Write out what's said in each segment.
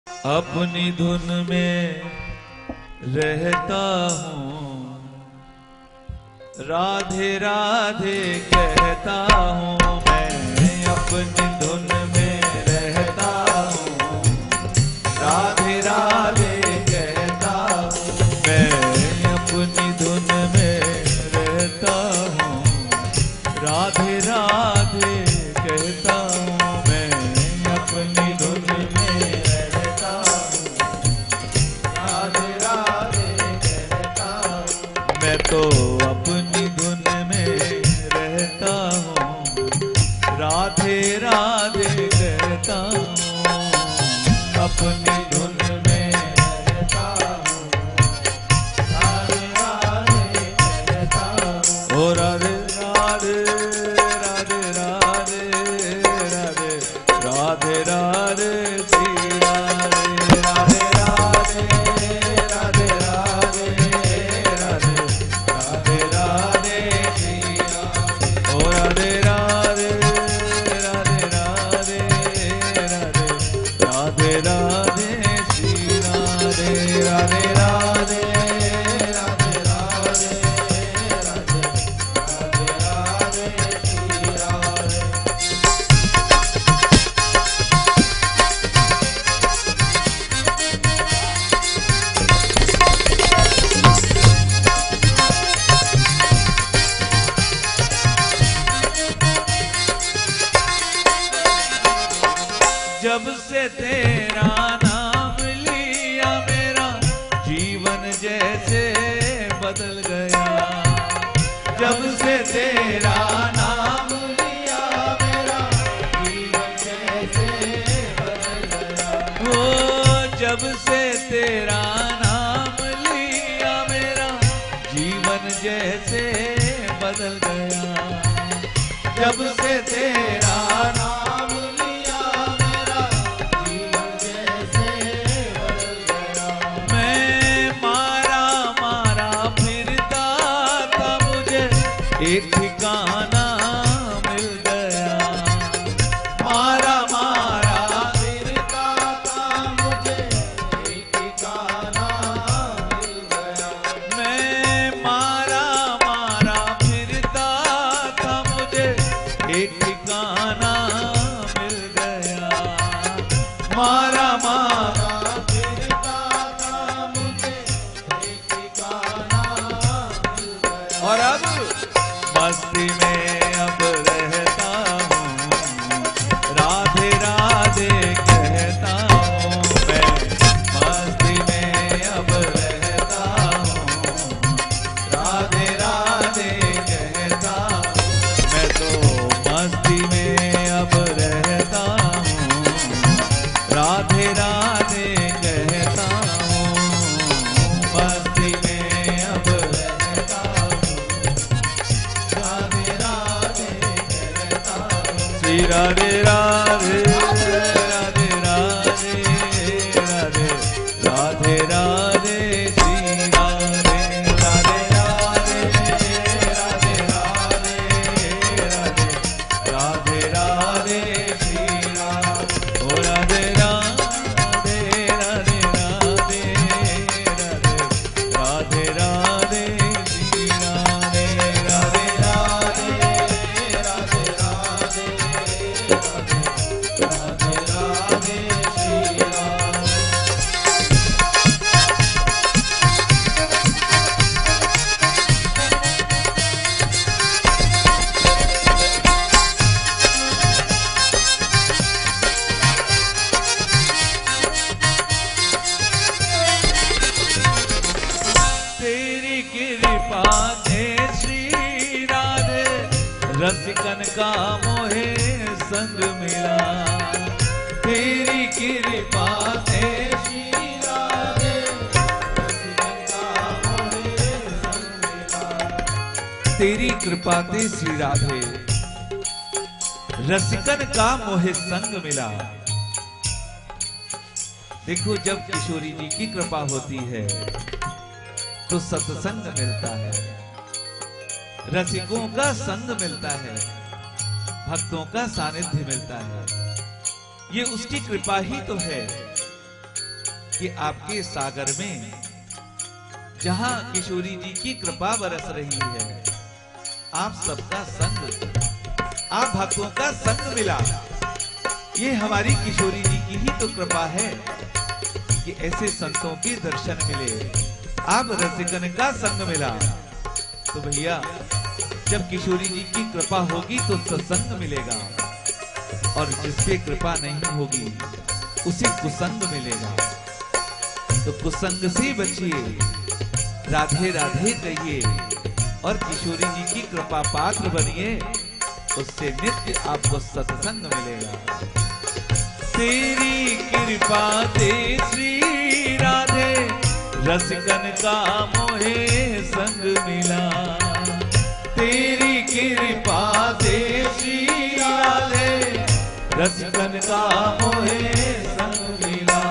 अपनी धुन में रहता हूँ, राधे राधे कहता हूँ। मैं अपनी धुन में रहता हूँ, राधे राधे कहता हूँ। मैं अपनी धुन में रहता हूँ, राधे राधे कहता हूँ। मैं अपनी धुन में रहता हूँ, राधे राधे कहता हूँ। मैं तो अपनी धुन में रहता हूँ, राधे राधे कहता हूँ। अपनी धुन में रहता हूँ, राधे राधे कहता हूँ। ओ राधे राधे राधे राधे राधे राधे राधे श्री राधे राधे राधे राधे राधे राधे राधे राधे श्री राधे। ओ राधे राधे राधे राधे राधे राधे राधे श्री राधे राधे राधे राधे राधे राधे राधे श्री राधे। जब से तेरा नाम लिया मेरा जीवन जैसे बदल गया। जब से तेरा नाम लिया मेरा जीवन जैसे बदल गया। ओ जब से तेरा नाम लिया मेरा जीवन जैसे बदल गया। जब से तेरा नाम लिया मेरा जीवन जैसे बदल गया। मैं मारा मारा फिरता था, मुझे एक ठिकाना मिल गया। मारा मारा फिरता था, मुझे एक ठिकाना मिल गया। मैं मारा मारा फिरता था, मुझे एक ठिकाना मिल गया। मारा मारा फिरता था, मुझे एक ठिकाना मिल गया। और अब मस्ती में अब रहता हूँ, राधे राधे कहता हूँ। मैं मस्ती में अब रहता हूँ, राधे राधे कहता हूँ। मैं तो मस्ती में अब रहता हूँ, राधे राधे कहता हूँ। मस्ती में अब रहता हूँ, राधे राधे कहता हूँ। श्री राधे राधे राधे राधे राधे राधे राधे श्री राधे राधे राधे राधे राधे राधे राधे श्री राधे। ओ राधे राधे राधे राधे राधे राधे राधे श्री राधे राधे राधे राधे राधे राधे राधे श्री राधे। तेरी कृपा से श्री राधे, रसिकन का मोहे संग मिला। तेरी कृपा से श्री राधे, रसिकन का मोहे संग मिला। तेरी कृपा से श्री राधे, रसिकन का मोहे संग मिला। देखो, जब किशोरी जी की कृपा होती है तो सत्संग मिलता है, रसिकों का संग मिलता है, भक्तों का सानिध्य मिलता है। ये उसकी कृपा ही तो है कि आपके सागर में जहां किशोरी जी की कृपा बरस रही है, आप सबका संग, आप भक्तों का संग मिला। ये हमारी किशोरी जी की ही तो कृपा है कि ऐसे संतों के दर्शन मिले, आप रसिकन का संग मिला। तो भैया, जब किशोरी जी की कृपा होगी तो सत्संग मिलेगा, और जिस पे कृपा नहीं होगी उसे कुसंग मिलेगा। तो कुसंग से बचिए, राधे राधे कहिए, और किशोरी जी की कृपा पात्र बनिए, उससे नित्य आपको सत्संग मिलेगा। तेरी कृपा से श्री राधे, रसिकन का मोहे संग मिला। तेरी कृपा से श्री राधे, रसिकन का मोहे संग मिला।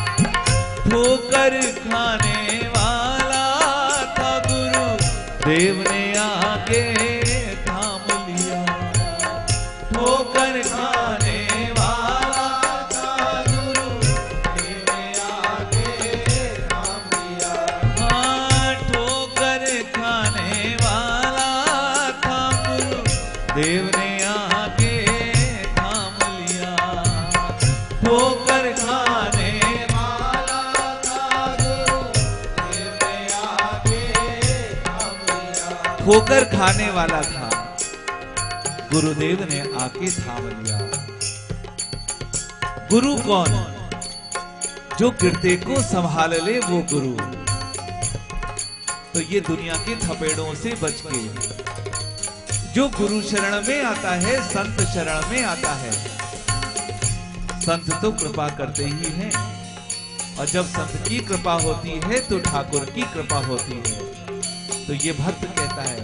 ठोकर खाने वाला था गुरु देव ने आके थाम लिया। ठोकर खाने वाला था गुरु देव ने आके थाम लिया। हाँ, ठोकर खाने वाला था गुरु देव ने आके थाम लिया। ठोकर खाने वाला था गुरु देव ने आके थाम लिया। ठोकर खाने वाला था, गुरुदेव ने आके थाम लिया। गुरु कौन? जो कीर्ति को संभाल ले वो गुरु। तो ये दुनिया के थपेड़ों से बच के जो गुरु शरण में आता है, संत शरण में आता है, संत तो कृपा करते ही हैं, और जब संत की कृपा होती है तो ठाकुर की कृपा होती है। तो ये भक्त कहता है,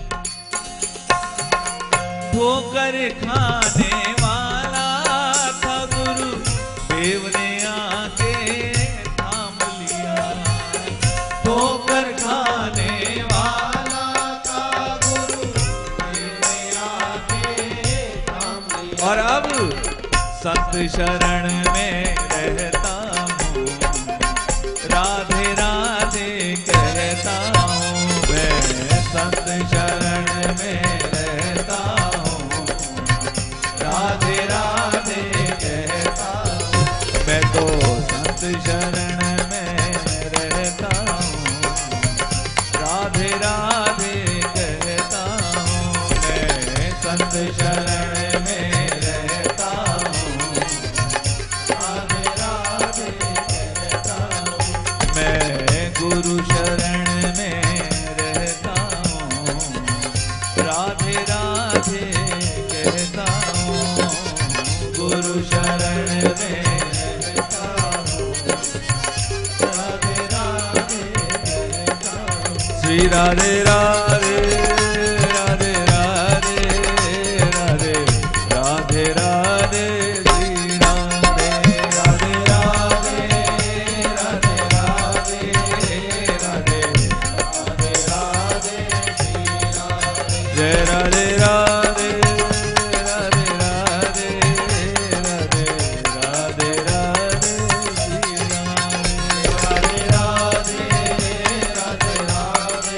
ठोकर खाने वाला था गुरु देव ने आके थाम लिया। ठोकर खाने वाला था गुरु देव ने आके थाम लिया। और अब संत शरण में रहता हूँ, राधे राधे कहता हूँ। मैं संत शरण में रहता हूँ, राधे राधे कहता हूँ। मैं तो संत शरण में रहता हूँ, राधे राधे कहता हूँ। मैं संत शरण में रहता हूँ, राधे राधे कहता हूँ। मैं गुरु शरण में रहता हूँ, राधे राधे कहता हूँ। गुरु शरण में रहता हूँ, राधे राधे कहता हूँ। श्री राधे राधे राधे राधे राधे राधे राधे श्री राधे राधे राधे राधे राधे राधे राधे राधे श्री राधे। जय राधे राधे राधे राधे राधे राधे राधे श्री राधे। राधे राधे राधे राधे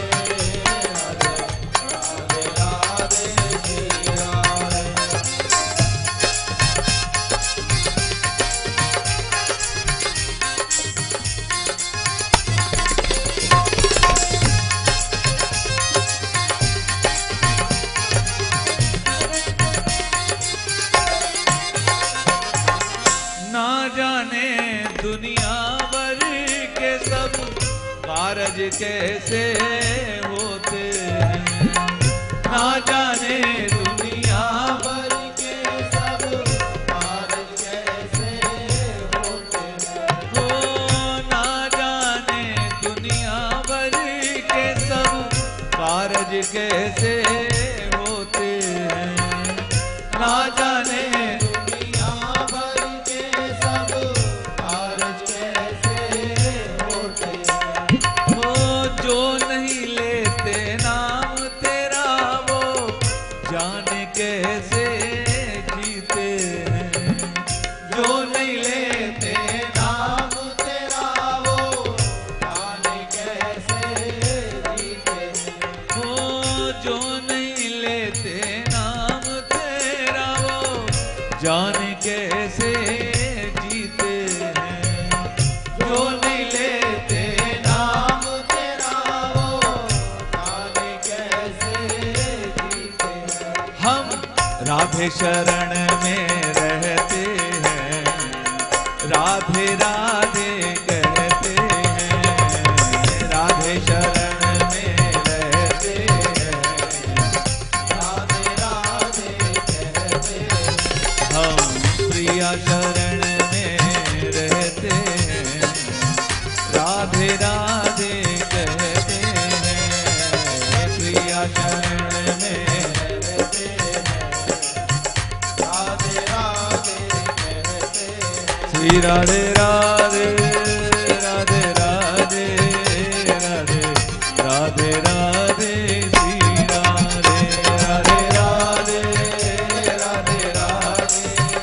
राधे राधे श्री राधे। ना जाने दुनिया भर के सब कारज कैसे होते हैं। ना जाने दुनिया भर के सब कारज कैसे होते हैं। हो ना जाने दुनिया भर के सब कारज कैसे होते हैं। ना जाने दुनिया भर के सब कारज कैसे होते हैं। वो जो नहीं लेते नाम तेरा, वो जाने कैसे जीते हैं। जो नहीं लेते नाम तेरा, राधे शरण में रहते हैं, राधे राधे कहते हैं, राधे शरण में रहते हैं, राधे राधे कहते हैं। हम प्रिया शरण में रहते हैं, राधे राधे कहते हैं, प्रिया शरण में रहते हैं, राधे राधे कहते हैं। श्री राधे राधे राधे राधे राधे राधे राधे श्री राधे राधे राधे राधे राधे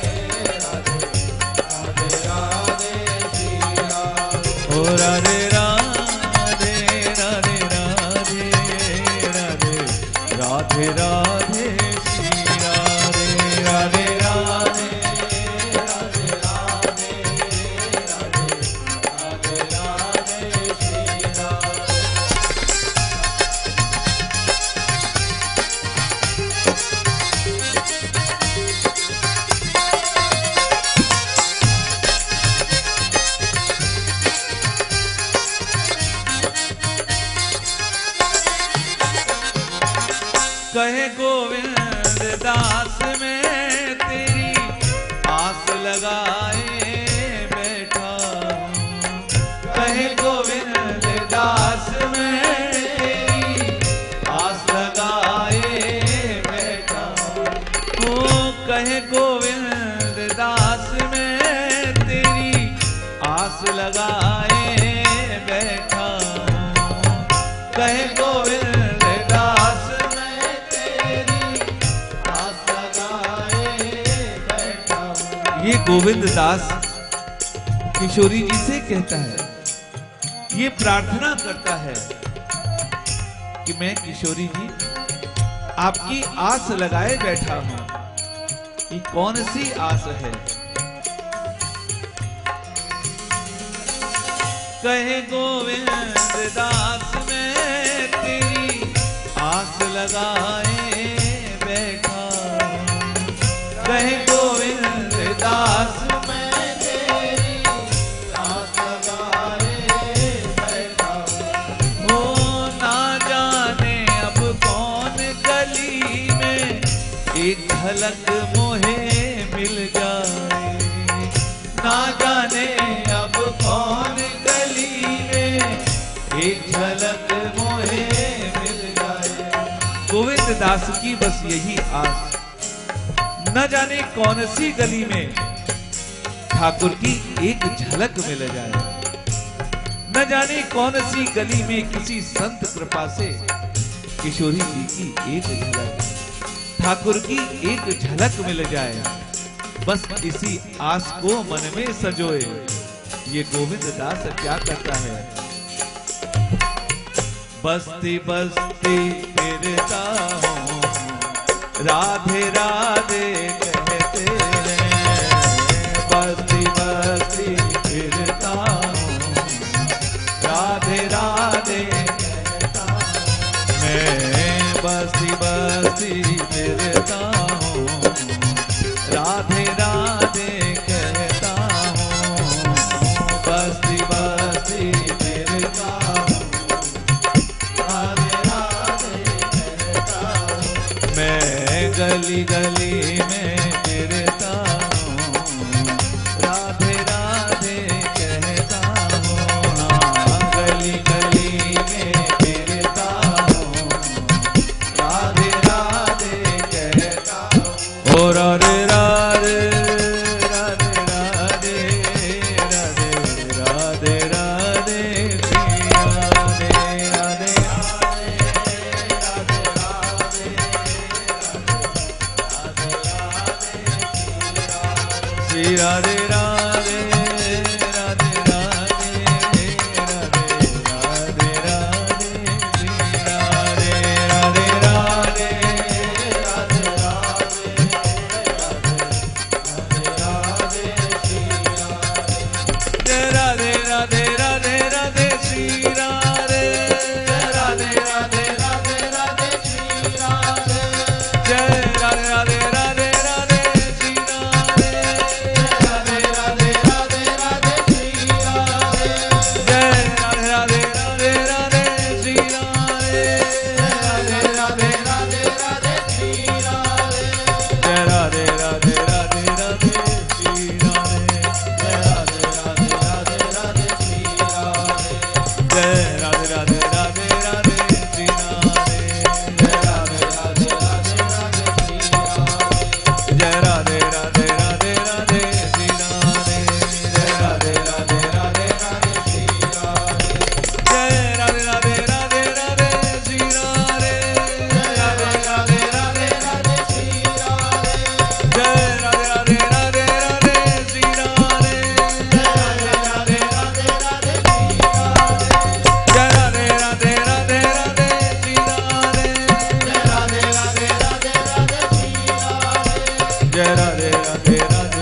राधे राधे श्री राधे। ओ राधे राधे राधे राधे राधे राधे राधे श्री राधे राधे राधे राधे राधे राधे राधे श्री राधे। कहे गोविंद दास में तेरी आस लगाए बैठा हूँ, कहे गोविंद दास में तेरी आस लगाए बैठा हूँ, कहे गोविंद दास में तेरी आस लगाए बैठा हूँ, कहे गोविंद ये गोविंद दास किशोरी जी से कहता है, ये प्रार्थना करता है कि मैं किशोरी जी आपकी आस लगाए बैठा हूं। ये कौन सी आस है? कहे गोविंद दास में तेरी आस लगाए बैठा, कहे गोविंद दास में तेरी आस लगाए बैठा हूँ। ओ ना जाने अब कौन गली में एक झलक मोहे मिल जाए, ना जाने अब कौन गली में एक झलक मोहे मिल जाए। गोविंद दास की बस यही आस, न जाने कौन सी गली में ठाकुर की एक झलक मिल जाए, न जाने कौन सी गली में किसी संत कृपा से किशोरी जी की एक झलक, ठाकुर की एक झलक मिल जाए। बस इसी आस को मन में सजोए ये गोविंद दास क्या करता है? बस्ती बस्ती फिरता हूँ, राधे राधे कहते हैं, बस्ती बस्ती फिरता हूँ, राधे राधे कहता हूँ। मैं बस्ती बस्ती फिरता हूँ, राधे राधे कहता हूँ, बस्ती बस्ती फिरता हूँ, राधे राधे कहता हूँ। मैं गली गली में फिरता हूँ, राधे राधे कहता हूँ। हाँ, गली गली में फिरता हूँ, राधे राधे कहता हूँ। ओ राधे राधे राधे राधे राधे राधे राधे श्री राधे राधे राधे राधे राधे राधे राधे राधे